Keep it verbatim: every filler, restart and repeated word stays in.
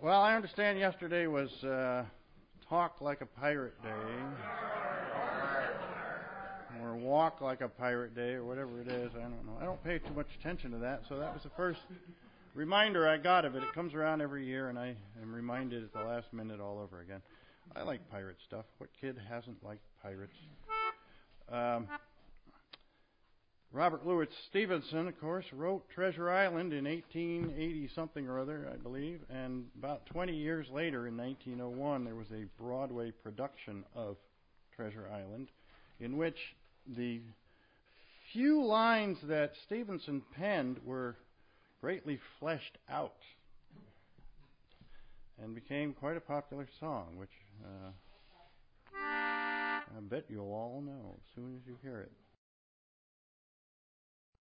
Well, I understand yesterday was uh, Talk Like a Pirate Day, or Walk Like a Pirate Day, or whatever it is. I don't know. I don't pay too much attention to that, so that was the first reminder I got of it. It comes around every year, and I am reminded at the last minute all over again. I like pirate stuff. What kid hasn't liked pirates? Um, Robert Louis Stevenson, of course, wrote Treasure Island in eighteen eighty something or other, I believe, and about twenty years later, in nineteen oh one, there was a Broadway production of Treasure Island, in which the few lines that Stevenson penned were greatly fleshed out and became quite a popular song, which uh, I bet you'll all know as soon as you hear it.